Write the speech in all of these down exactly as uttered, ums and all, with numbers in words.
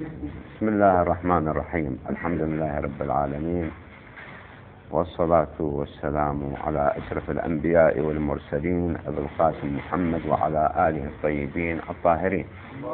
بسم الله الرحمن الرحيم. الحمد لله رب العالمين، والصلاة والسلام على أشرف الأنبياء والمرسلين أبي القاسم محمد وعلى آله الطيبين الطاهرين.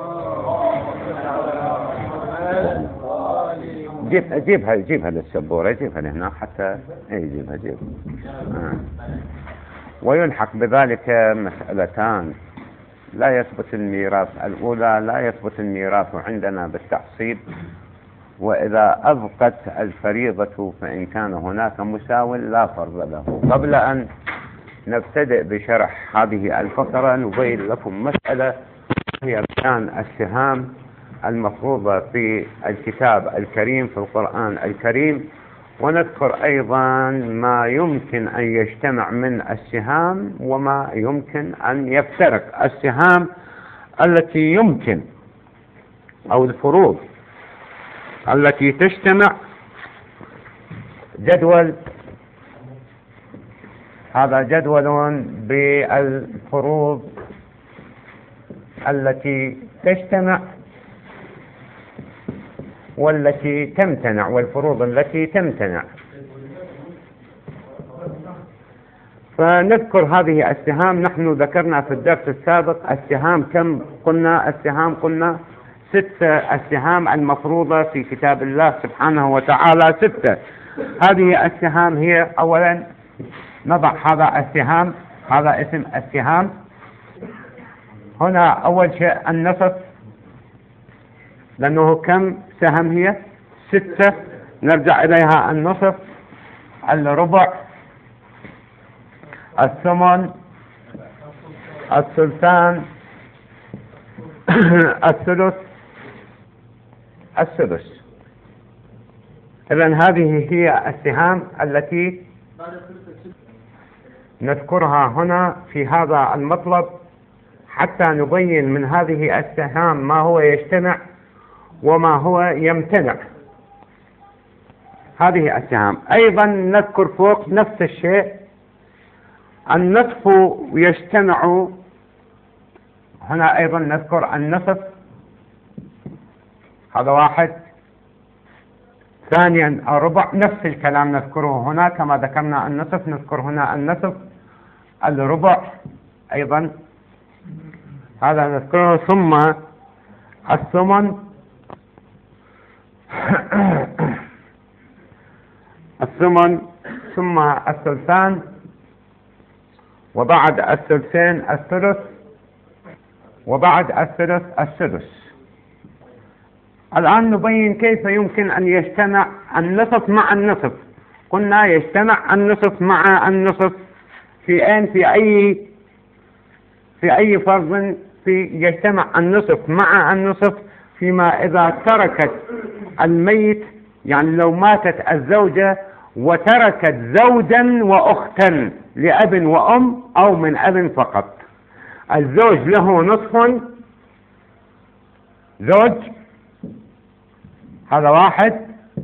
جيب جيبها جيبها للسبورة، جيبها لهنا حتى يجيبها جيبها. آه. ويلحق بذلك مسألتان لا يثبت الميراث. الأولى، لا يثبت الميراث عندنا بالتعصيب، وإذا أبقت الفريضة فإن كان هناك مساو لا فرض له. قبل أن نبتدئ بشرح هذه الفقرة نبين لكم مسألة، هي بيان السهام المفروضة في الكتاب الكريم في القرآن الكريم، ونذكر أيضا ما يمكن أن يجتمع من السهام وما يمكن أن يفترق. السهام التي يمكن أو الفروض التي تجتمع، جدول، هذا جدول بالفروض التي تجتمع والتي تمتنع، والفروض التي تمتنع. فنذكر هذه السهام. نحن ذكرنا في الدرس السابق السهام كم قلنا؟ السهام قلنا ستة. السهام المفروضة في كتاب الله سبحانه وتعالى ستة. هذه السهام هي، أولا نضع هذا السهام، هذا اسم السهام. هنا أول شيء النصف، لأنه كم سهم؟ هي ستة. نرجع إليها: النصف، الربع، الثمن، الثلثان، الثلث، السدس. إذن هذه هي السهام التي نذكرها هنا في هذا المطلب، حتى نبين من هذه السهام ما هو يجتمع وما هو يمتنع. هذه السهام. أيضا نذكر فوق نفس الشيء: النصف يجتمع. هنا أيضا نذكر النصف، هذا واحد. ثانيا الربع، نفس الكلام نذكره هنا كما ذكرنا النصف، نذكر هنا النصف. الربع أيضا هذا نذكره. ثم الثمن، الثمن، ثم الثلثان، وبعد الثلثين الثلث، وبعد الثلث السدس. الآن نبين كيف يمكن أن يجتمع النصف مع النصف. قلنا يجتمع النصف مع النصف في أين؟ في أي في أي فرض في يجتمع النصف مع النصف؟ فيما إذا تركت الميت، يعني لو ماتت الزوجة وتركت زوجا وأختا لأب وأم أو من أب فقط. الزوج له نصف، زوج، هذا واحد.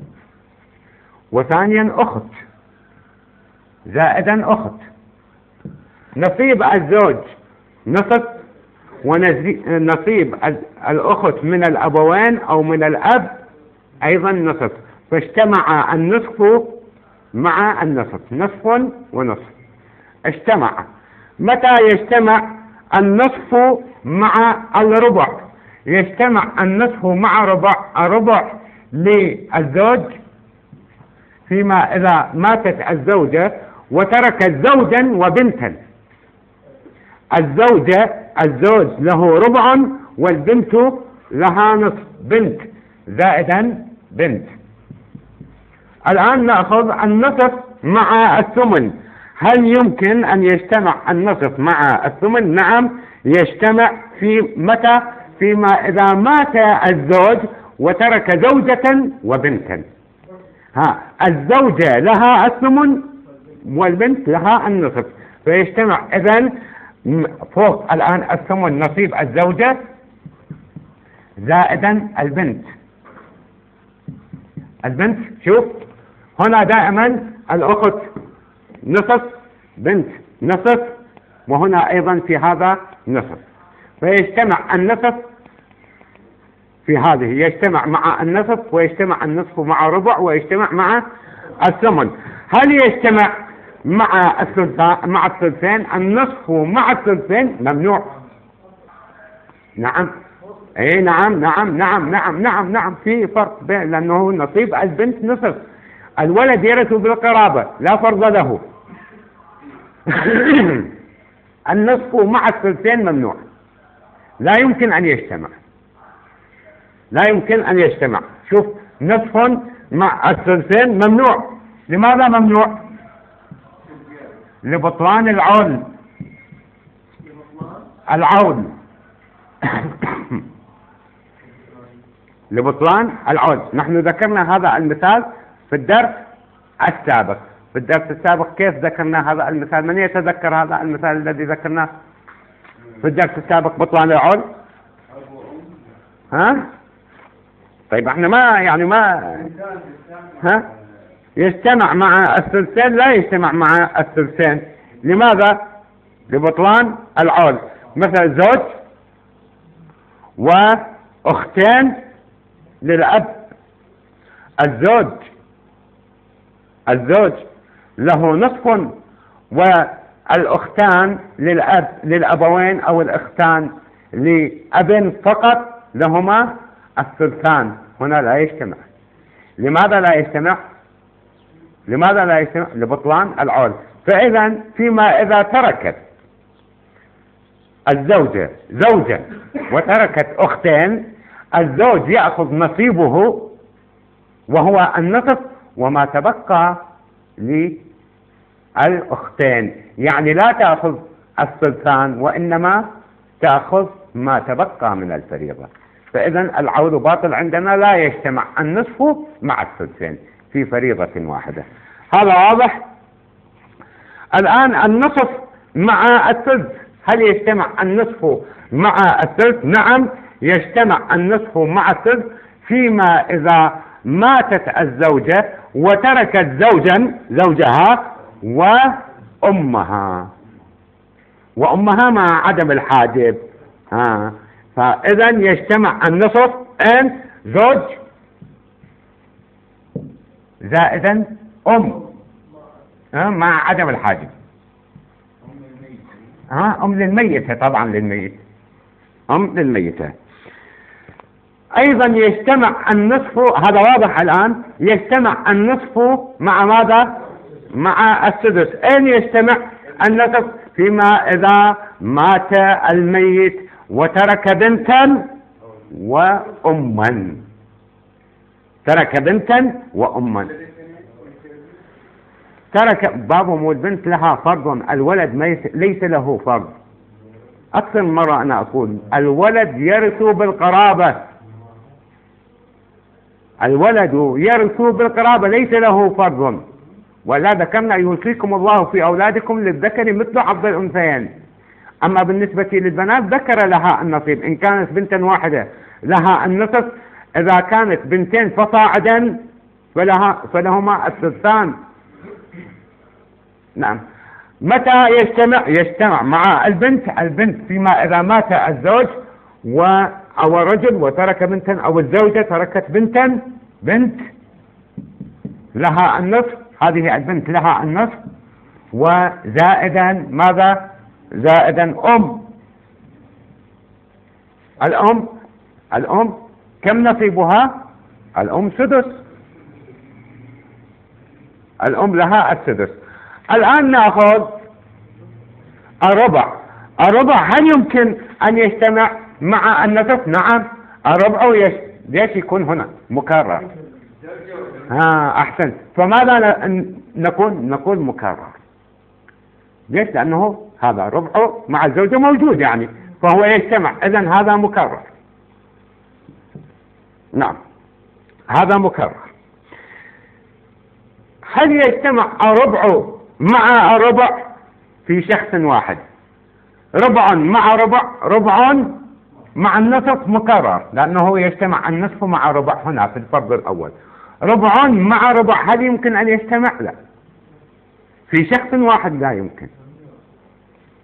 وثانيا أخت زائدا أخت. نصيب الزوج نصف، ونصيب الأخت من الأبوين أو من الأب أيضا نصف. فاجتمع النصف مع النصف، نصف ونصف اجتمع. متى يجتمع النصف مع الربع؟ يجتمع النصف مع ربع الربع للزوج فيما إذا ماتت الزوجة وتركت زوجا وبنتا. الزوجة الزوج له ربع والبنت لها نصف، بنت زائدا بنت. الآن نأخذ النصف مع الثمن. هل يمكن أن يجتمع النصف مع الثمن؟ نعم يجتمع. في متى؟ فيما إذا مات الزوج وترك زوجة وبنتا. ها، الزوجة لها الثمن والبنت لها النصف، فيجتمع. إذن فوق الآن الثمن نصيب الزوجة زائدا البنت. البنت، شوف هنا دائما الأخت نصف، بنت نصف، وهنا أيضا في هذا نصف. فيجتمع النصف في هذه يجتمع مع النصف ويجتمع النصف مع ربع ويجتمع مع الثمن. هل يجتمع مع الثلثان مع الثلثين؟ النصف مع الثلثين ممنوع. نعم اي نعم نعم نعم نعم نعم نعم في فرق بين، لانه نصيب البنت نصف، الولد يرث بالقرابة لا فرض له. النصف مع الثلثين ممنوع، لا يمكن ان يجتمع، لا يمكن ان يجتمع. شوف، نصف مع الثلثين ممنوع. لماذا ممنوع؟ لبطلان العول. العول لبطلان العول. نحن ذكرنا هذا المثال في الدرس السابق. في الدرس السابق كيف ذكرنا هذا المثال؟ من يتذكر هذا المثال الذي ذكرناه في الدرس السابق؟ بطلان العول. ها؟ طيب احنا ما يعني ما ها يجتمع مع الثلثين، لا يجتمع مع الثلثين. لماذا؟ لبطلان العول. مثل زوج واختين للأب. الزوج الزوج له نصف، والأختان للأب للأبوين أو الأختان لأب فقط لهما الثلثان. هنا لا يجتمع. لماذا لا يجتمع؟ لماذا لا يجتمع؟ لبطلان العول. فإذا فيما إذا تركت الزوجة زوجة وتركت أختين، الزوج يأخذ نصيبه وهو النصف، وما تبقى للأختين. يعني لا تأخذ الثلثان، وإنما تأخذ ما تبقى من الفريضة. فإذا العول باطل عندنا، لا يجتمع النصف مع الثلثين في فريضة واحدة. هذا واضح؟ الآن النصف مع الثلث، هل يجتمع النصف مع الثلث؟ نعم يجتمع النصف مع الثلث فيما إذا ماتت الزوجة وتركت زوجا زوجها وأمها وأمها مع عدم الحاجب. ها، فإذا يجتمع النصف أن زوج زائدا أم ها مع عدم الحاجب. ها، أم للميتة، طبعا للميت، أم للميتة. أيضا يجتمع النصف، هذا واضح الآن، يجتمع النصف مع ماذا؟ مع السدس. أين يجتمع النصف؟ فيما إذا مات الميت وترك بنتا وأما. ترك بنتا وأما. ترك بابهم، والبنت لها فرض، الولد ليس له فرض. أكثر من مرة أنا أقول الولد يرث بالقرابة. الولد يرث بالقرابة، ليس له فرض. ولا ذكرنا يوصيكم الله في أولادكم للذكر مثل حظ الأنثيين. أما بالنسبة للبنات ذكر لها النصيب. إن كانت بنتا واحدة لها النصف، إذا كانت بنتين فصاعدا فلها فلهما الثلثان. نعم. متى يجتمع؟ يجتمع مع البنت. البنت فيما إذا مات الزوج و أو الرجل وترك بنتا، أو الزوجة تركت بنتا، بنت لها النصف، هذه البنت لها النصف، وزائدا ماذا؟ زائدا أم. الأم الأم كم نصيبها؟ الأم سدس. الأم لها السدس. الآن نأخذ الربع. الربع هل يمكن أن يجتمع مع النصف؟ نعم. الربع يش... ليش يكون هنا مكرر؟ ها أحسنت. فماذا نقول؟ نقول مكرر. ليش؟ لأنه هذا ربع مع الزوجة موجود، يعني فهو يجتمع، إذن هذا مكرر. نعم، هذا مكرر. هل يجتمع الربع مع الربع في شخص واحد؟ ربع مع ربع، ربع مع النصف مكرر، لأنه يجتمع النصف مع ربع هنا في الفرض الأول. ربع مع ربع هل يمكن أن يجتمع؟ لا. في شخص واحد لا يمكن.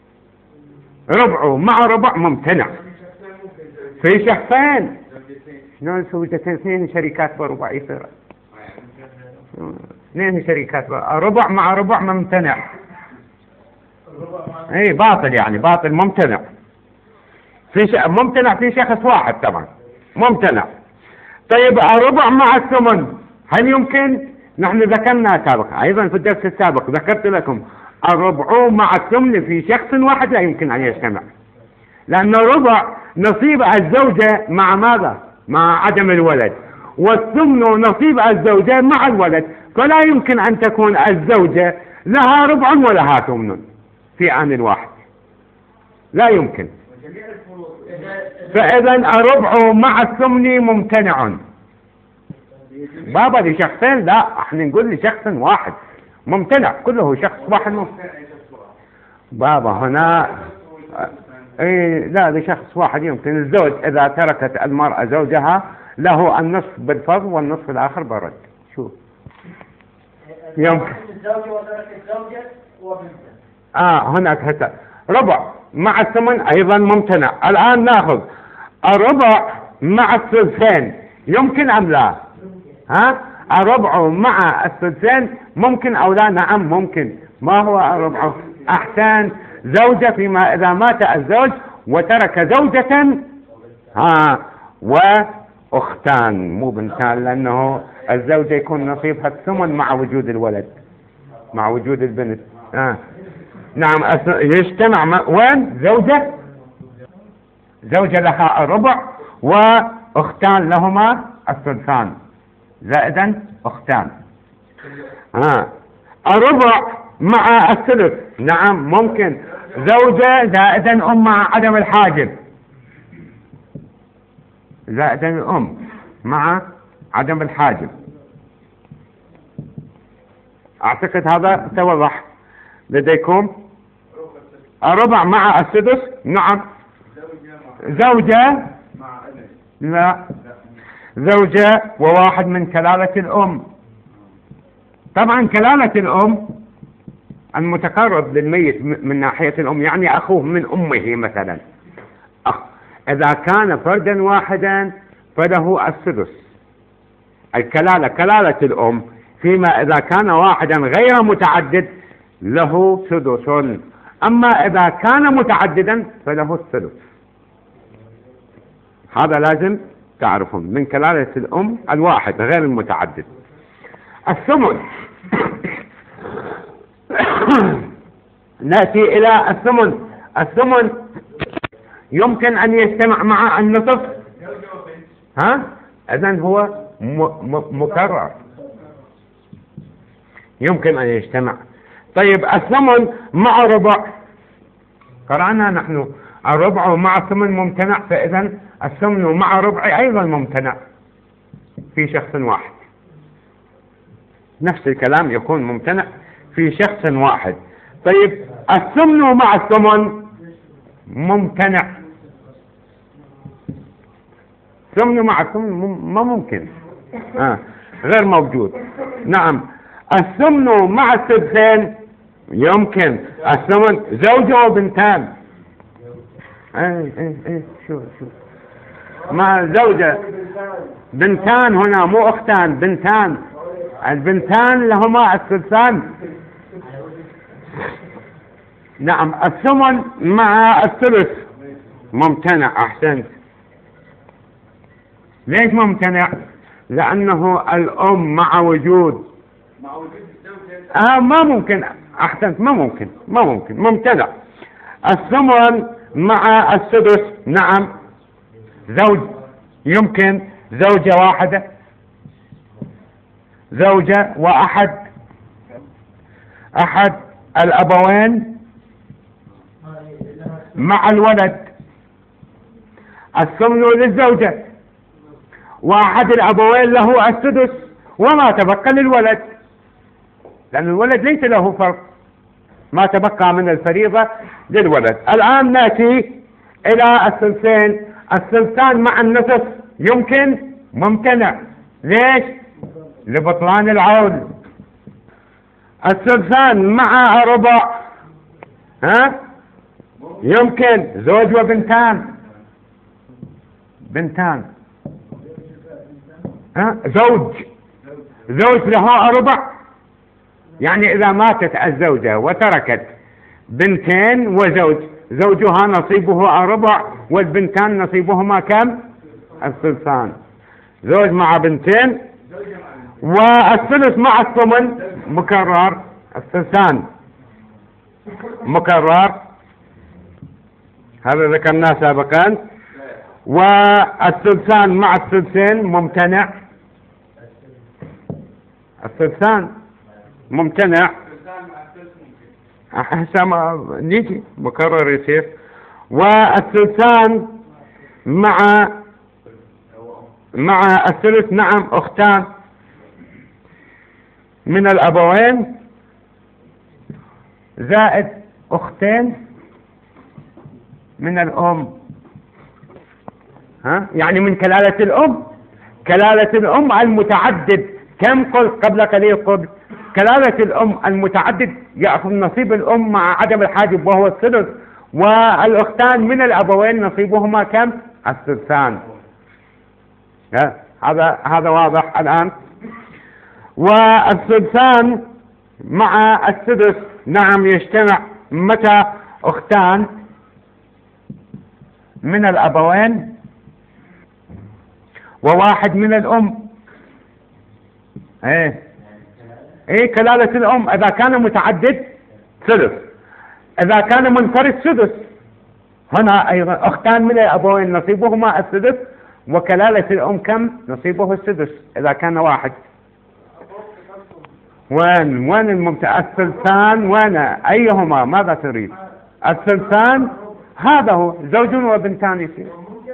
ربع مع ربع ممتنع. في شخصين شلون زوجتين اثنين شركات بربع يصير؟ اثنين شركات ربع مع ربع ممتنع. اي باطل يعني باطل ممتنع. في ش... ممتنع في شخص واحد طبعا ممتنع. طيب الربع مع الثمن هل يمكن؟ نحن ذكرنا سابقا ايضا في الدرس السابق ذكرت لكم الربع مع الثمن في شخص واحد لا يمكن ان يجتمع، لان الربع نصيب الزوجة مع ماذا؟ مع عدم الولد، والثمن نصيب الزوجة مع الولد، فلا يمكن ان تكون الزوجة لها ربع ولها ثمن في آن واحد، لا يمكن. فإذا الربع مع الثمن ممتنع. بابا لشخصين لا، احنا نقول لشخص واحد ممتنع، كله شخص واحد ممتنع. بابا هنا اي لا لشخص واحد يمكن. الزوج اذا تركت المرأة زوجها له النصف بالفرض والنصف الاخر بالرد. شوف يمكن الزوجة وترك الزوجة وبنته. اه هناك هتا ربع مع الثمن ايضا ممتنع. الان ناخذ الربع مع الثلثين يمكن ام لا؟ ها الربع مع الثلثين ممكن او لا؟ نعم ممكن. ما هو الربع؟ احسن، زوجة فيما اذا مات الزوج وترك زوجة ها واختان مو بنتان، لانه الزوجة يكون نصيبها الثمن مع وجود الولد مع وجود البنت. آه. نعم يجتمع وين؟ زوجة زوجة لها الربع واختان لهما الثلثان زائدا اختان. آه. الربع مع الثلث نعم ممكن. زوجة زائدا ام مع عدم الحاجب زائدا الام مع عدم الحاجب. اعتقد هذا توضح لديكم. الربع مع السدس نعم. زوجة لا زوجة وواحد من كلالة الأم. طبعا كلالة الأم المتقرب للميت من ناحية الأم يعني أخوه من أمه مثلا. أخ. إذا كان فردا واحدا فله السدس. الكلالة كلالة الأم، فيما إذا كان واحدا غير متعدد له سدس، أما إذا كان متعددا فله الثلث. هذا لازم تعرفون من كلالة الأم الواحد غير المتعدد. الثمن نأتي إلى الثمن. الثمن يمكن أن يجتمع مع النصف. ها إذن هو م م مكرر يمكن أن يجتمع. طيب الثمن مع ربع قرأنا نحن الربع مع الثمن ممتنع، فإذا الثمن مع ربع أيضا ممتنع في شخص واحد. نفس الكلام يكون ممتنع في شخص واحد. طيب الثمن مع الثمن ممتنع. ثمن مع الثمن ما ممكن آه. غير موجود. نعم الثمن مع الثلثين يمكن. الثمن زوجة وبنتان. ايه ايه ايه شو شو مع زوجة بنتان هنا مو اختان بنتان. البنتان لهما الثلثان. نعم الثمن مع الثلث ممتنع. احسنت. ليش ممتنع؟ لانه الام مع وجود آه ما ممكن. احسنت ما ممكن ما ممكن ممتنع. الثمن مع السدس نعم. زوج يمكن زوجة واحدة زوجة واحد احد الابوين مع الولد. الثمن للزوجة واحد الابوين له السدس وما تبقى للولد، لأن الولد ليس له فرق. ما تبقى من الفريضة للولد. الآن نأتي إلى الثلثين. الثلثان مع النصف يمكن ممتنع. ليش؟ لبطلان العول. الثلثان مع ربع ها يمكن. زوج وبنتان بنتان ها زوج زوج له أربع، يعني إذا ماتت الزوجة وتركت بنتين وزوج، زوجها نصيبه أربع والبنتان نصيبهما كم؟ الثلثان. زوج مع بنتين والثلث مع الثمن مكرر، الثلثان مكرر، هذا ذكرناه سابقا. والثلثان مع الثلثين ممتنع، الثلثان ممتنع حسب ما نيجي مكرر يصير. والثلثان مع مع الثلث نعم أختان من الأبوين زائد أختين من الأم، ها يعني من كلالة الأم. كلالة الأم المتعدد كم قلت قبل قليل؟ قبل كلالة الأم المتعدد يأخذ نصيب الأم مع عدم الحاجب وهو الثلث، والأختان من الأبوين نصيبهما كم؟ الثلثان. هذا هذا واضح الآن. والثلثان مع السدس نعم يجتمع متى أختان من الأبوين وواحد من الأم. ايه ايه كلالة الأم إذا كان متعدد ثلث، إذا كان منفرد سدس. هنا أيضا أختان من الأبوين نصيبهما السدس، وكلالة الأم كم؟ نصيبه السدس إذا كان واحد. وين وين الممتع؟ الثلثان وين؟ أيهما؟ ماذا تريد؟ الثلثان هذا هو زوج وبنتان يصير.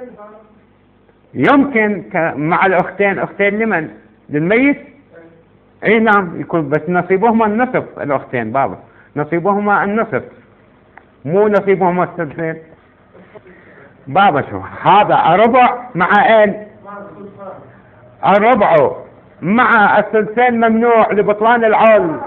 يمكن مع الأختين، أختين لمن؟ للميت. اي نعم يكون، بس نصيبهما النصف. الأختين بابا نصيبهما النصف، مو نصيبهما الثلثين. بابا شو هذا؟ الربع مع اين؟ الربع مع الثلثين ممنوع لبطلان العول.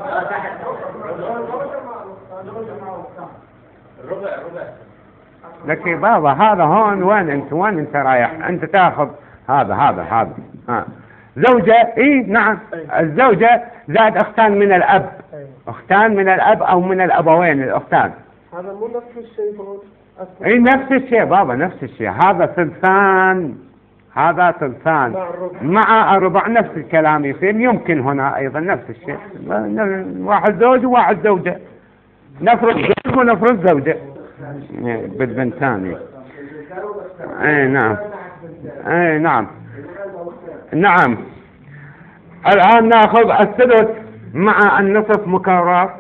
لكن بابا هذا هون وين انت؟ وين انت رايح؟ انت تاخذ هذا هذا هذا ها زوجة. اي نعم الزوجة زائد اختان من الاب، اختان من الاب او من الابوين الاختان. هذا مو نفس الشيء؟ اي نفس الشيء بابا، نفس الشيء. هذا ثلثان، هذا ثلثان مع الربع، نفس الكلام يصير. يمكن هنا ايضا نفس الشيء، واحد زوج وواحد زوجة، نفرض زوج ونفرض زوجة بالبنتان. اي نعم اي نعم نعم. الآن نأخذ الثلث مع النصف مكرر،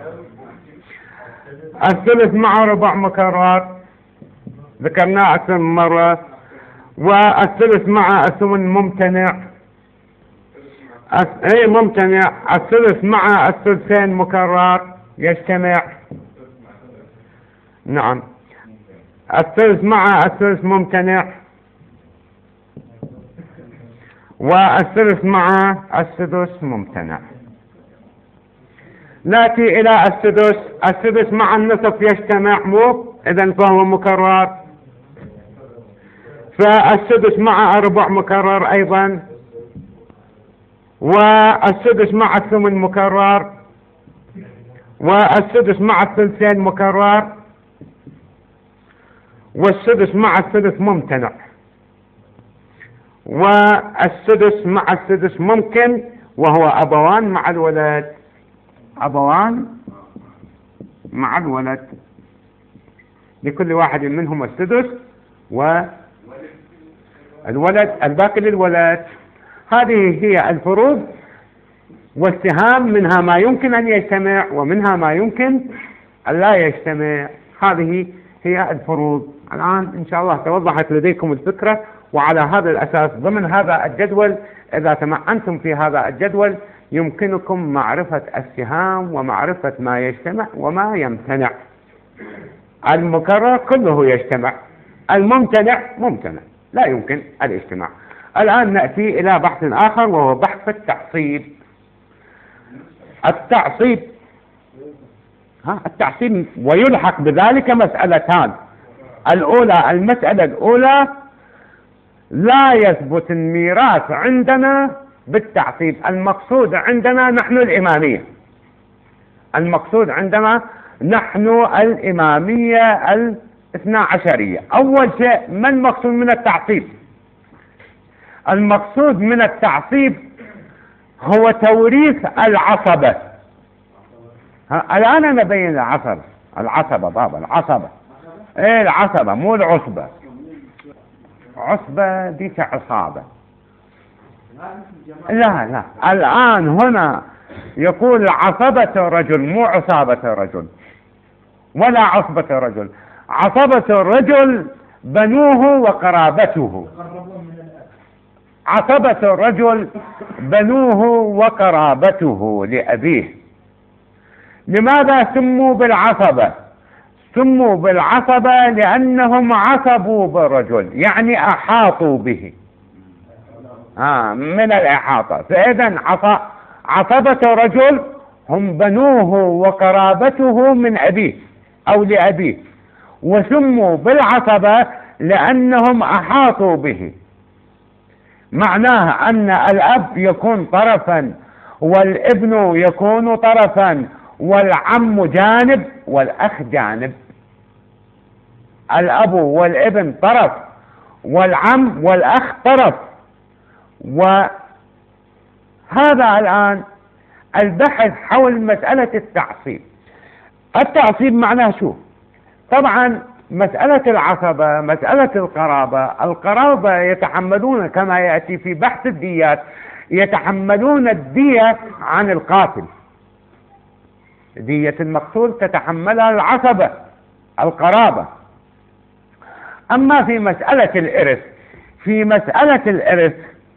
الثلث مع ربع مكرر، ذكرناه أكثر من مرة. والثلث مع الثمن ممتنع، اي ممتنع. الثلث مع الثلثين مكرر يجتمع، نعم. الثلث مع الثلث ممتنع، والثلث مع السدس ممتنع. نأتي إلى السدس. السدس مع النصف يجتمع، مو إذن فهو مكرر. فالسدس مع الربع مكرر أيضا، والسدس مع الثمن مكرر، والسدس مع الثلثين مكرر، والسدس مع الثلث ممتنع، والسدس مع السدس ممكن وهو أبوان مع الولد. أبوان مع الولد، لكل واحد منهم السدس والولد الباقي للولد. هذه هي الفروض والسهام، منها ما يمكن أن يجتمع ومنها ما يمكن أن لا يجتمع. هذه هي الفروض. الآن إن شاء الله توضحت لديكم الفكرة، وعلى هذا الأساس ضمن هذا الجدول إذا تمعنتم في هذا الجدول يمكنكم معرفة السهام ومعرفة ما يجتمع وما يمتنع. المكرر كله يجتمع، الممتنع ممتنع لا يمكن الاجتماع. الآن نأتي إلى بحث آخر وهو بحث التعصيب. التعصيب ها التعصيب ويلحق بذلك مسألتان. الأولى المسألة الأولى لا يثبت الميراث عندنا بالتعصيب. المقصود عندنا نحن الإمامية، المقصود عندنا نحن الإمامية الاثنا عشرية. أول شيء ما المقصود من التعصيب؟ المقصود من التعصيب هو توريث العصبة. الآن أنا بين العصبة، العصبة بابا، العصبة إيه العصبة مو العصبة. عصبة ديك عصابة. لا لا، الآن هنا يقول عصبة الرجل مو عصابة الرجل ولا عصبة الرجل. عصبة الرجل بنوه وقرابته. عصبة الرجل بنوه وقرابته لأبيه. لماذا سموا بالعصبة؟ سموا بالعصبة لأنهم عصبوا بالرجل، يعني أحاطوا به آه من الإحاطة. فإذا عصبة الرجل هم بنوه وقرابته من أبيه أو لأبيه، وسموا بالعصبة لأنهم أحاطوا به. معناه أن الأب يكون طرفا والابن يكون طرفا والعم جانب والأخ جانب. الأب والابن طرف والعم والأخ طرف. وهذا الآن البحث حول مسألة التعصيب. التعصيب معناه شو؟ طبعا مسألة العصبة، مسألة القرابة، القرابة يتحملون كما يأتي في بحث الديات، يتحملون الدية عن القاتل. دية المقتول تتحملها العصبة القرابة. أما في مسألة الإرث، في مسألة الإرث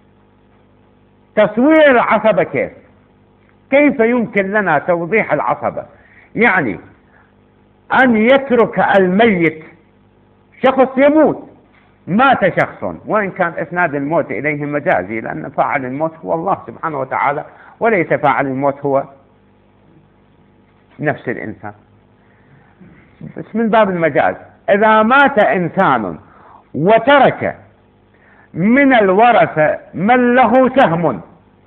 تصوير العصبة كيف؟ كيف يمكن لنا توضيح العصبة؟ يعني أن يترك الميت، شخص يموت، مات شخص، وإن كان إسناد الموت إليه مجازي لأن فاعل الموت هو الله سبحانه وتعالى وليس فاعل الموت هو نفس الإنسان، بس من باب المجاز. إذا مات إنسان وترك من الورثة من له سهم،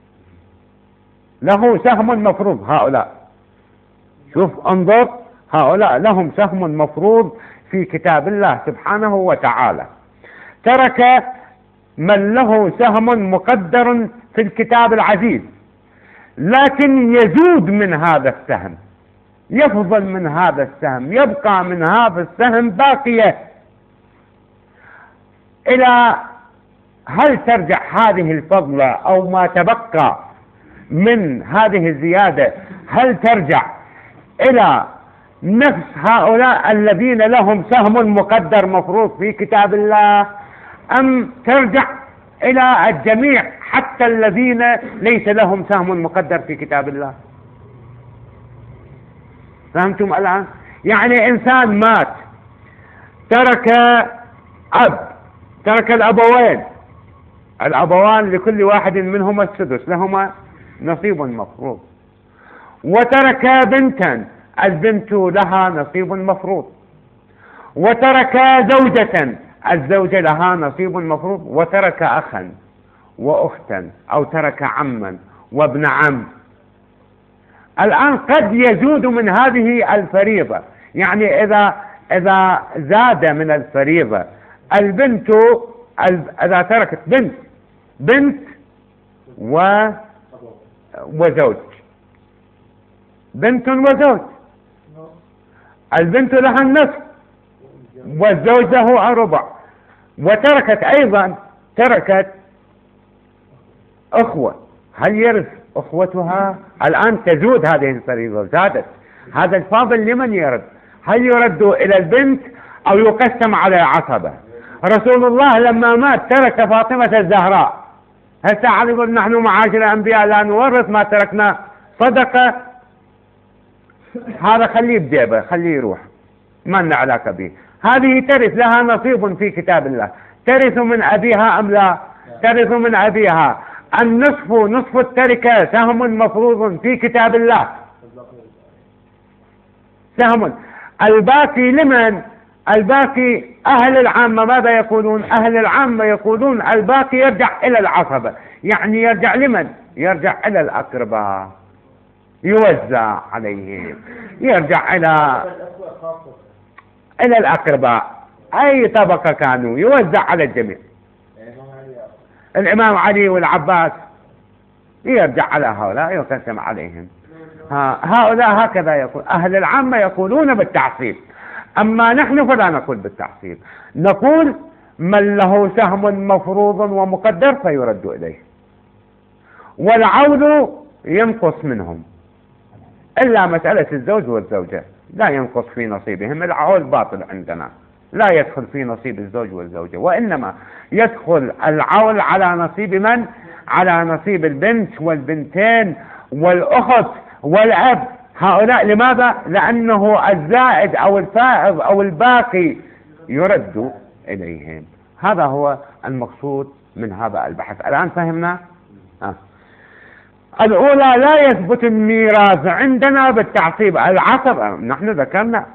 له سهم مفروض، هؤلاء شوف انظر، هؤلاء لهم سهم مفروض في كتاب الله سبحانه وتعالى. ترك من له سهم مقدر في الكتاب العزيز، لكن يزود من هذا السهم، يفضل من هذا السهم، يبقى من هذا السهم باقية. إلى هل ترجع هذه الفضلة أو ما تبقى من هذه الزيادة، هل ترجع إلى نفس هؤلاء الذين لهم سهم مقدر مفروض في كتاب الله، أم ترجع إلى الجميع حتى الذين ليس لهم سهم مقدر في كتاب الله؟ فهمتم الآن؟ يعني إنسان مات ترك أب، ترك الأبوين، الأبوان لكل واحد منهما السدس، لهما نصيب مفروض. وترك بنتا، البنت لها نصيب مفروض. وترك زوجة، الزوجة لها نصيب مفروض. وترك أخا وأختا، أو ترك عما وابن عم. الآن قد يزود من هذه الفريضة، يعني إذا إذا زاد من الفريضة البنت، إذا تركت بنت بنت و وزوج، بنت وزوج، البنت لها النصف والزوج له الربع. وتركت أيضا تركت أخوة، هل يرث أخوتها؟ الآن تزود هذه الفريضة، زادت، هذا الفاضل لمن يرد؟ هل يرد إلى البنت أو يقسم على العصبة؟ رسول الله لما مات ترك فاطمة الزهراء. هسه على نحن معاشر الأنبياء لا نورث ما تركنا صدقة، هذا خليه بجيبه، خليه يروح، ما لنا علاقة به. هذه ترث، لها نصيب في كتاب الله. ترث من أبيها أم لا؟ ترث من أبيها. النصف، نصف التركة سهم مفروض في كتاب الله، سهم. الباقي لمن؟ الباقي أهل العامة ماذا يقولون؟ أهل العامة يقولون الباقي يرجع إلى العصبة، يعني يرجع لمن؟ يرجع إلى الأقرباء، يوزع عليهم، يرجع إلى إلى الأقرباء، أي طبقة كانوا يوزع على الجميع. الإمام علي والعباس يرجع على هؤلاء يقسم عليهم. هؤلاء هكذا يقول أهل العامة يقولون بالتعصيب، أما نحن فلا نقول بالتعصيب، نقول من له سهم مفروض ومقدر فيرد إليه، والعول ينقص منهم، إلا مسألة الزوج والزوجة لا ينقص في نصيبهم، العول باطل عندنا، لا يدخل في نصيب الزوج والزوجة، وإنما يدخل العول على نصيب من؟ على نصيب البنت والبنتين والأخت والأب. هؤلاء لماذا؟ لأنه الزائد أو الفائض أو الباقي يرد إليهم. هذا هو المقصود من هذا البحث. الآن فهمنا؟ آه. الأولى لا يثبت الميراث عندنا بالتعصيب، العصبة نحن ذكرنا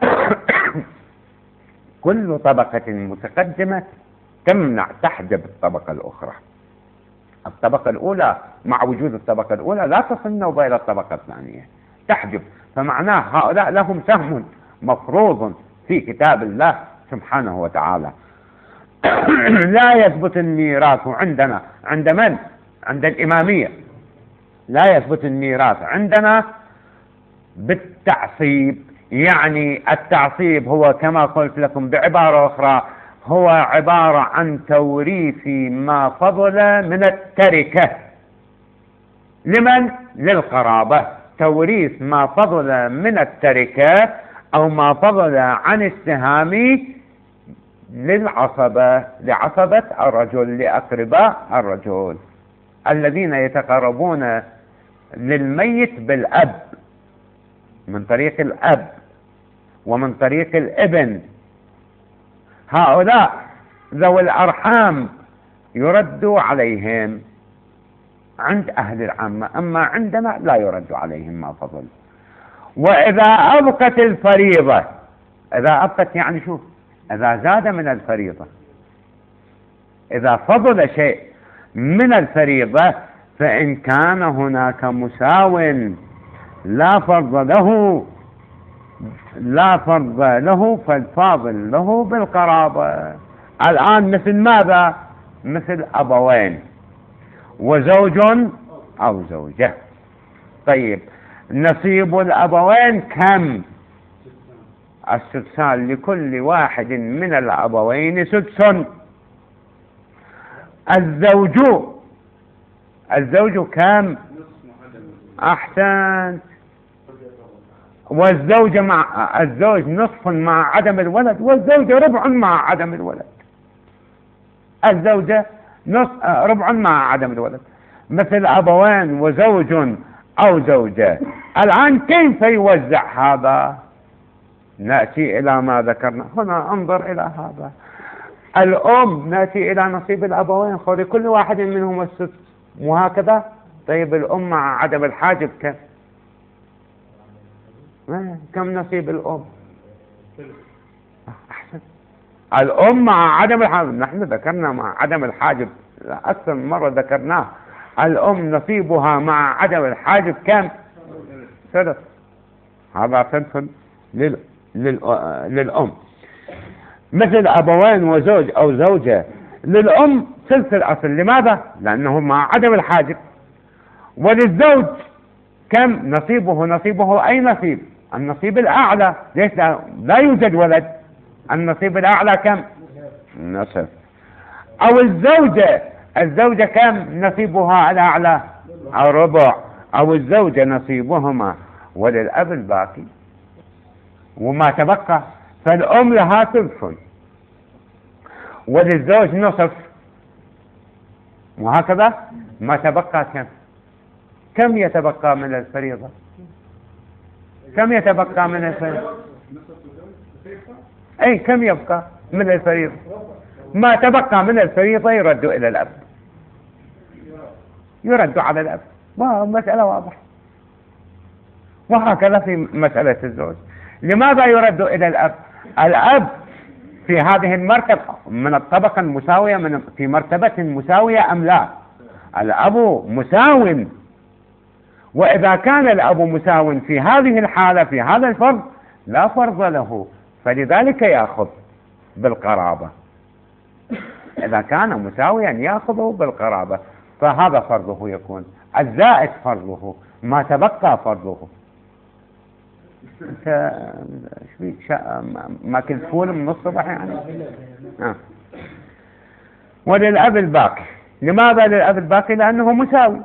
كل طبقة متقدمة تمنع تحجب الطبقة الأخرى. الطبقة الأولى مع وجود الطبقة الأولى لا تصل نوبة إلى الطبقة الثانية، تحجب، فمعناه هؤلاء لهم سهم مفروض في كتاب الله سبحانه وتعالى. لا يثبت الميراث عندنا، عند من؟ عند الإمامية لا يثبت الميراث عندنا بالتعصيب، يعني التعصيب هو كما قلت لكم بعبارة أخرى هو عبارة عن توريث ما فضل من التركة لمن؟ للقرابة، توريث ما فضل من التركة أو ما فضل عن السهام للعصبة، لعصبة الرجل، لأقرباء الرجل الذين يتقربون للميت بالأب من طريق الأب ومن طريق الابن. هؤلاء ذوي الأرحام يرد عليهم عند أهل العامة، أما عندنا لا يرد عليهم ما فضل. وإذا أبقت الفريضة، إذا أبقت يعني شوف، إذا زاد من الفريضة، إذا فضل شيء من الفريضة، فإن كان هناك مساو لا فرض له لا فرض له فالفاضل له بالقرابة. الآن مثل ماذا؟ مثل أبوين وزوج أو زوجة. طيب نصيب الأبوين كم؟ السدسان، لكل واحد من الأبوين سدس. الزوج الزوج كم؟ أحسن. والزوجة مع الزوج نصف مع عدم الولد، والزوجة ربع مع عدم الولد. الزوجة نصف ربع مع عدم الولد، مثل أبوان وزوج أو زوجة. الآن كيف يوزع هذا؟ نأتي إلى ما ذكرنا هنا، انظر إلى هذا. الأم نأتي إلى نصيب الأبوين، خذ كل واحد منهم السدس، وهكذا. طيب الأم مع عدم الحاجب كم؟ كم نصيب الأم؟ أحسن. الأم مع عدم الحاجب، نحن ذكرنا مع عدم الحاجب أكثر من مرة ذكرناه. الأم نصيبها مع عدم الحاجب كم؟ ثلث. هذا ثلث لل... لل... للأم. مثل أبوين وزوج أو زوجة، للأم ثلث الأصل. لماذا؟ لأنه مع عدم الحاجب. وللزوج كم نصيبه؟ نصيبه أي نصيب؟ النصيب الأعلى. ليش لا, لا يوجد ولد؟ النصيب الأعلى كم؟ نصف. أو الزوجة الزوجة كم نصيبها الأعلى؟ الربع. أو الزوجة نصيبهما، وللأب الباقي وما تبقى. فالأم لها ثلث وللزوج نصف، وهكذا ما تبقى كم؟ كم يتبقى من الفريضة؟ كم يتبقى من الفريضة؟ أي كم يبقى من الفريضة؟ ما تبقى من الفريضة يرد إلى الأب، يرد على الأب. مسألة واضحة. وهكذا في مسألة الزوج. لماذا يرد إلى الأب؟ الأب في هذه المرتبة من الطبقة المساوية من في مرتبة مساوية أم لا؟ الأب مساو، وإذا كان الأب مساو في هذه الحالة في هذا الفرض لا فرض له، فلذلك يأخذ بالقرابة. إذا كان مساويا يأخذه بالقرابة، فهذا فرضه يكون، الزائد فرضه، ما تبقى فرضه. انت شوي شا... ما كنت فول من الصبح يعني. آه. وللأب الباقي. لماذا للأب الباقي؟ لأنه مساوي،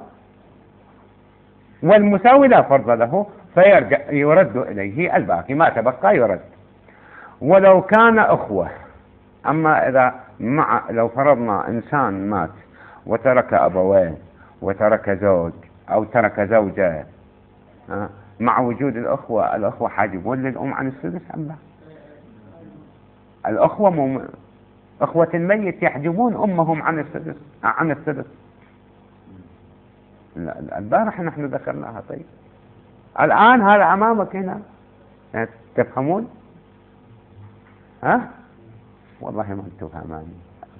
والمساوي لا فرض له، فيرجع يرد إليه الباقي، ما تبقى يرد. ولو كان أخوة، أما إذا مع لو فرضنا إنسان مات وترك أبوين وترك زوج أو ترك زوجة، آه. مع وجود الأخوة، الأخوة حاجبون للأم عن السدس أم لا؟ الأخوة مم... أخوة الميت يحجبون أمهم عن السدس عن السدس. البارح نحن ذكرناها. طيب الآن هذا أمامك هنا، تفهمون؟ ها؟ والله ما أنتم فهماني.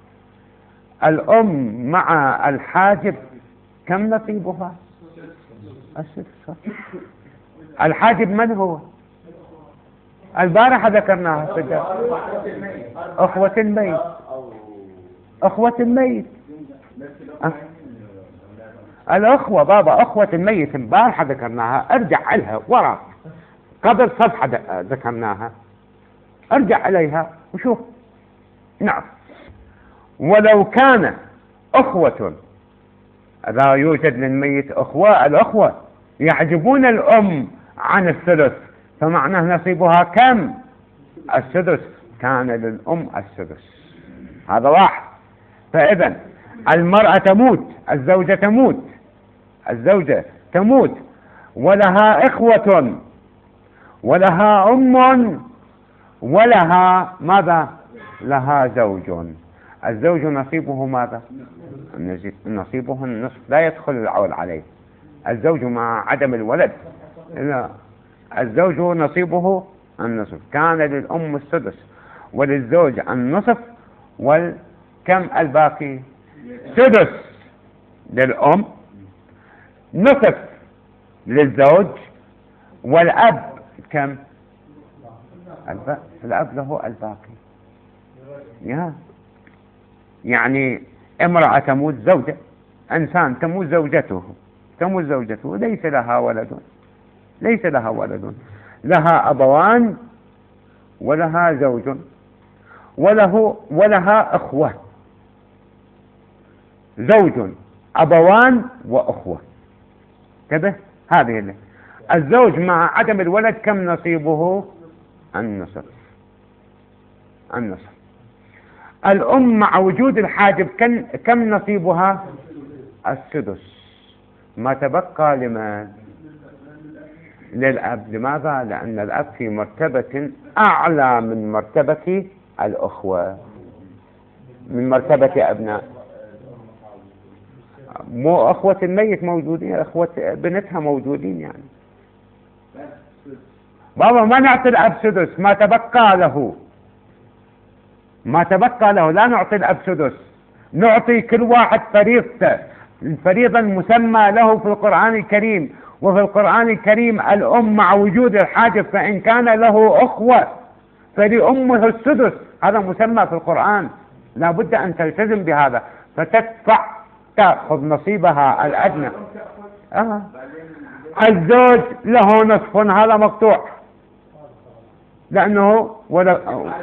الأم مع الحاجب كم نصيبها؟ السدس. الحاجب من هو؟ البارحة ذكرناها في الدرس. أخوة الميت. أخوة الميت. أه. الأخوة بابا، أخوة الميت البارحة ذكرناها، ارجع لها وراء قبل صفحة ذكرناها، ارجع إليها وشوف. نعم. ولو كان أخوة، لا يوجد للميت أخوة، الأخوة يحجبون الأم عن الثلث، فمعناه نصيبها كم؟ السدس. كان للأم السدس. هذا واحد. فإذا المرأة تموت، الزوجة تموت، الزوجة تموت ولها إخوة ولها أم ولها ماذا؟ لها زوج. الزوج نصيبه ماذا؟ نصيبه النصف، لا يدخل العول عليه. الزوج مع عدم الولد، لا، الزوج نصيبه النصف. كان للأم السدس وللزوج النصف، والكم الباقي؟ سدس للأم، نصف للزوج، والأب كم؟ الب... الأب له الباقي. يا. يعني امرأة تموت زوجة، إنسان تموت زوجته، تموت زوجته ليس لها ولد، ليس لها ولد، لها أبوان ولها زوج وله ولها أخوة، زوج أبوان وأخوة. كده هذه اللي. الزوج مع عدم الولد كم نصيبه؟ النصف. النصف. الأم مع وجود الحاجب كم كم نصيبها؟ السدس. ما تبقى لمن؟ للأب. لماذا؟ لأن الأب في مرتبة أعلى من مرتبة الأخوة، من مرتبة أبناء. مو أخوة الميت موجودين، أخوة بنتها موجودين يعني. بابا ما نعطي الأب سدس، ما تبقى له، ما تبقى له لا نعطي الأب سدس، نعطي كل واحد فريضته، الفريضة المسمى له في القرآن الكريم. وفي القرآن الكريم الأم مع وجود الحاجب، فإن كان له أخوة فلأمه السدس، هذا مسمى في القرآن، لا بد أن تلتزم بهذا، فتدفع تأخذ نصيبها الأدنى. آه. الزوج له نصف، هذا مقطوع، لأنه ولا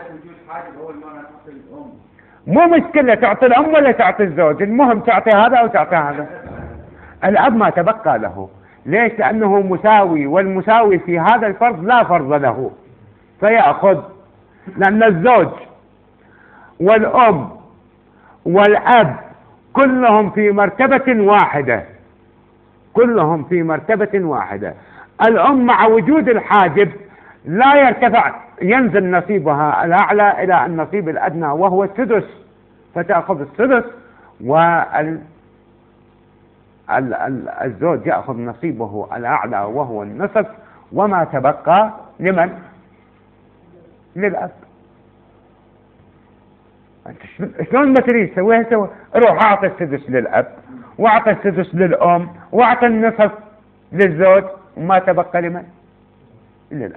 مو مشكلة تعطي الأم ولا تعطي الزوج، المهم تعطي هذا أو تعطي هذا. الأب ما تبقى له، ليش؟ لأنه مساوي، والمساوي في هذا الفرض لا فرض له، فيأخذ. لأن الزوج والأم والأب كلهم في مرتبة واحدة، كلهم في مرتبة واحدة. الأم مع وجود الحاجب لا يرتفع، ينزل نصيبها الأعلى إلى النصيب الأدنى وهو السدس، فتأخذ السدس، وال الزوج يأخذ نصيبه الأعلى وهو النصف، وما تبقى لمن؟ للأب. انت شلون ما تريد سويها سوي، روح اعطي السدس للاب واعطي السدس للام واعطي النصف للزوج وما تبقى لمن؟ للاب.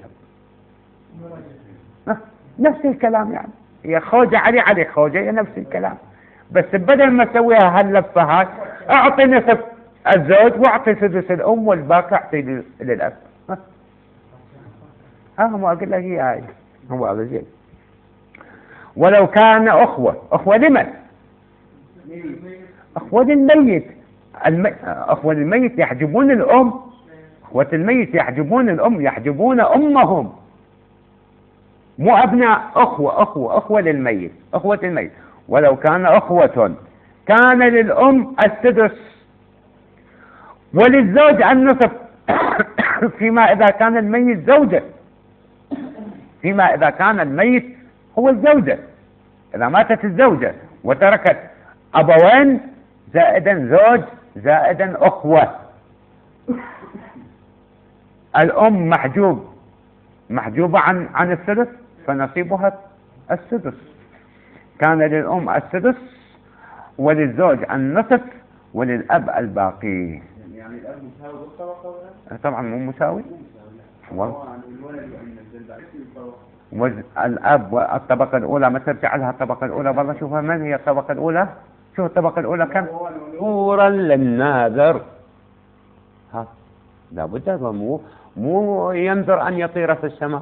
نفس الكلام يعني، هي خوجة علي علي خوجة، هي نفس الكلام، بس بدل ما اسويها هاللفة هاي اعطي نصف الزوج واعطي سدس الام والباقي اعطي للاب. ها هو اقول لك هي هاي هو هذا زين. ولو كان اخوة، اخوة لمن؟ اخوة الميت. الم... اخوة الميت يحجبون الام، اخوة الميت يحجبون الام، يحجبون امهم، مو ابناء اخوة، اخوة اخوة للميت، اخوة الميت. ولو كان اخوة كان للام السدس وللزوج النصف فيما اذا كان الميت زوجة، فيما اذا كان الميت هو الزوجة، اذا ماتت الزوجة وتركت ابوين زائدا زوج زائدا اخوة، الام محجوب محجوبة عن عن السدس فنصيبها السدس. كان للام السدس وللزوج النصف وللاب الباقي. يعني الاب مساوي بالطبقة؟ طبعا مو مساوي. الاب الطبقة الاولى ما ترجع لها الطبقة الاولى، والله شوفها من هي الطبقة الاولى، شوف الطبقة الاولى كم؟ طورا للناذر. ها لابد مو مو ينذر ان يطير في السماء،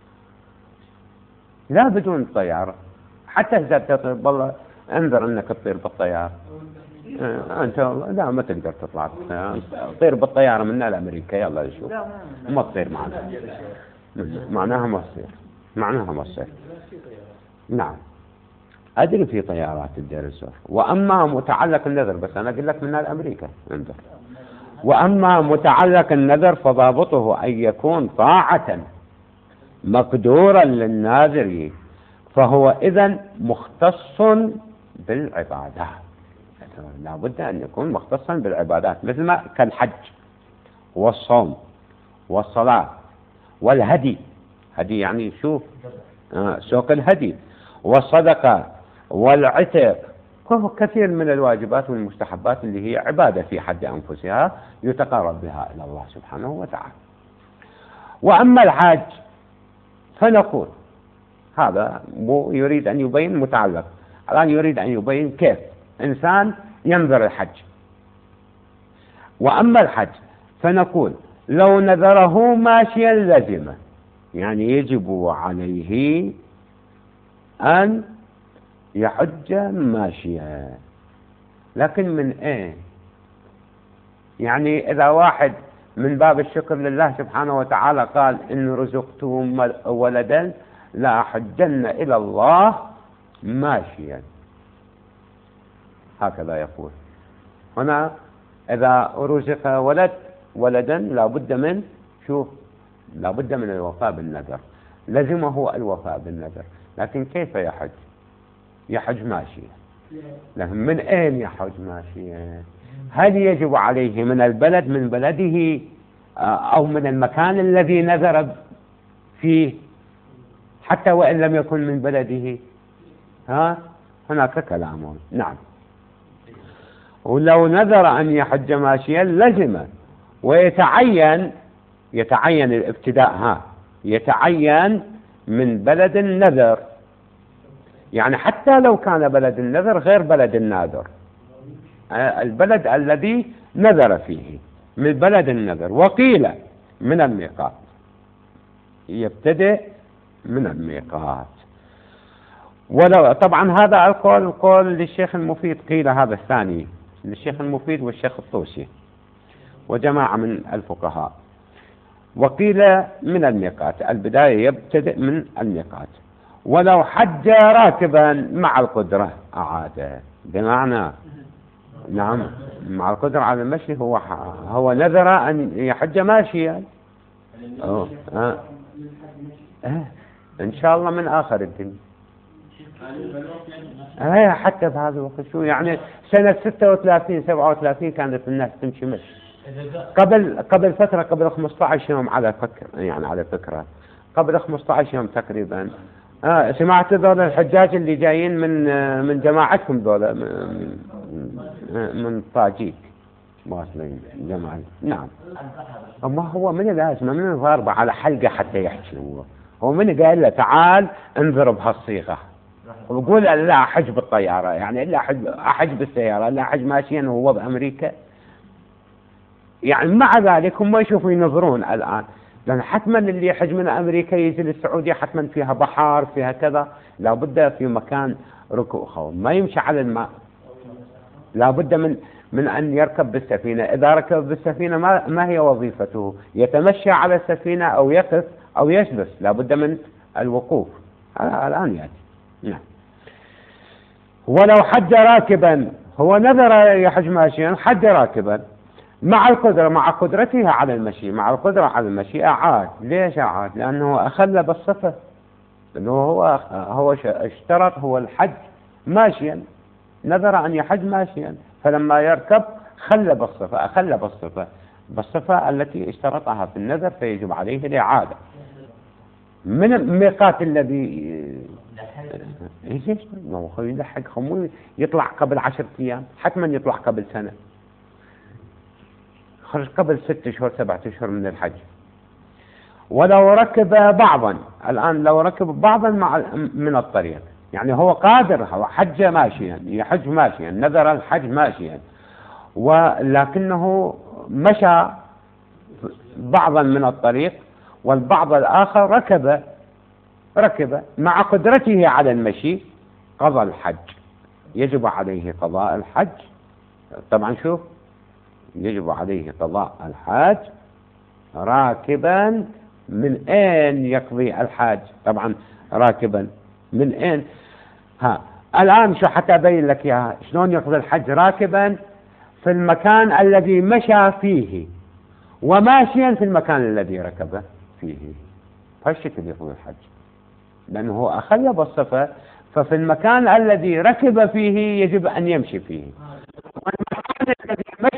لا بدون طيارة. حتى اذا تطير والله انذر انك تطير بالطيارة، انت لا ما تقدر تطلع طير بالطيارة من الامريكا يلا يشوف ما تطير معنا، معناها ما تصير، معناها ما تصير. نعم ادري في طيارات تدير السفر. واما متعلق النذر، بس انا اقول لك من الامريكا انذر. واما متعلق النذر فضابطه ان يكون طاعة مقدورا للناذر، فهو اذن مختص بالعبادات، لا بد ان يكون مختصا بالعبادات، مثل ما كالحج والصوم والصلاة والهدي، هدي يعني شوف آه سوق الهدي، والصدقة والعتق، كثير من الواجبات والمستحبات اللي هي عبادة في حد أنفسها يتقرب بها إلى الله سبحانه وتعالى. وأما الحاج فنقول هذا مو يريد أن يبين متعلق، الآن يريد أن يبين كيف إنسان ينذر الحج. وأما الحج فنقول لو نذره ماشيا لزمه، يعني يجب عليه أن يحج ماشيا، لكن من ايه؟ يعني اذا واحد من باب الشكر لله سبحانه وتعالى قال ان رزقتم ولدا لا حجن الى الله ماشيا، هكذا يقول هنا. اذا رزق ولد ولدا لا بد من شوف لا بد من الوفاء بالنذر، لزمه الوفاء بالنذر، لكن كيف يحج؟ يحج ماشيا، لكن من أين يحج ماشيا؟ هل يجب عليه من البلد من بلده أو من المكان الذي نذر فيه حتى وإن لم يكن من بلده؟ ها هناك كلام. نعم. ولو نذر أن يحج ماشيا لزم ويتعين، يتعين الابتداء، ها يتعين من بلد النذر، يعني حتى لو كان بلد النذر غير بلد الناذر، البلد الذي نذر فيه من بلد النذر. وقيل من الميقات، يبتدئ من الميقات. ولو طبعا هذا القول القول للشيخ المفيد، قيل هذا الثاني للشيخ المفيد والشيخ الطوسي وجماعة من الفقهاء. وقيل من الميقات، البداية يبتدئ من الميقات. ولو حج راكبا مع القدرة أعاد، بمعنى نعم مع القدرة على المشي، هو هو نذر أن يحج ماشيا. أوه. آه. آه. إن شاء الله من آخر الدنيا. آه حتى بهذا الوقت شو يعني سنة ستة وثلاثين سبعة وثلاثين كانت الناس تمشي مشي. قبل قبل فترة قبل خمسة عشر يوم على فكرة، يعني على فكرة قبل خمسة عشر يوم تقريبا آه سمعت ذول الحجاج اللي جايين من آه من جماعتكم ذولا من, من, من طاجيك واصلين جماعة. نعم. أما هو من الأزمة من الضاربة على حلقة حتى يحكي هو هو من قال له تعال انذر بهالصيغة ويقول لا أحج بالطيارة يعني إلا أحج أحج بالسيارة لا أحج ماشيا وهو بأمريكا. يعني مع ذلك هم يشوفوا ينظرون الآن لأن حتما اللي يحج من أمريكا يجي للسعودية حتما فيها بحار فيها كذا لابد في مكان ركوب خوف ما يمشي على الماء لابد من من أن يركب بالسفينة. إذا ركب بالسفينة ما, ما هي وظيفته يتمشى على السفينة أو يقف أو يجلس لابد من الوقوف. هذا الآن يأتي. نعم. ولو حج راكبا هو نذر يحج ماشيا حج راكبا مع القدرة مع قدرتها على المشي مع القدرة على المشي أعاد. ليش أعاد؟ لأنه أخل بالصفة لأنه هو هو اشترط هو الحج ماشيا نذر أن يحج ماشيا فلما يركب خل بالصفة أخل بالصفة بالصفة التي اشترطها في النذر فيجب عليه الإعادة. من الميقات الذي ايش ما هو يلحق خمول يطلع قبل عشرة أيام حتما يطلع قبل سنة خرج قبل ست أشهر سبعة أشهر من الحج. ولو ركب بعضا الآن لو ركب بعضا مع من الطريق يعني هو قادر هو حج ماشيا يحج ماشيا نذر الحج ماشيا ولكنه مشى بعضا من الطريق والبعض الآخر ركب ركب مع قدرته على المشي قضى الحج. يجب عليه قضاء الحج. طبعا شوف يجب عليه قضاء الحج راكبا. من أين يقضي الحج؟ طبعا راكبا من أين؟ ها الآن شو حتى أبين لك يا شلون يقضي الحج راكبا في المكان الذي مشى فيه وماشيا في المكان الذي ركب فيه. فالشكل يقضي الحج لأنه هو أخل بالصفة ففي المكان الذي ركب فيه يجب أن يمشي فيه والمكان الذي